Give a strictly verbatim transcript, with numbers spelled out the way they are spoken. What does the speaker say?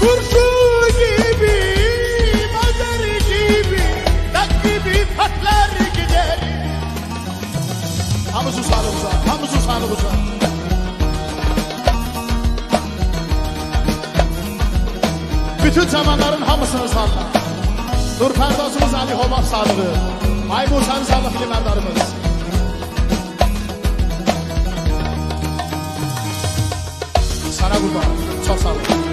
Kurşun gibi, mazer gibi, tak gibi patlar gider. Hamısı sağlığımıza, hamısı sağlığımıza. Bütün zamanların hamısını sağlar. Nur Perdozumuz Ali Hobab sağlığı. Ay Musa'nın sağlığı filmlerdarımız. Sana kurban, çok sağ olun.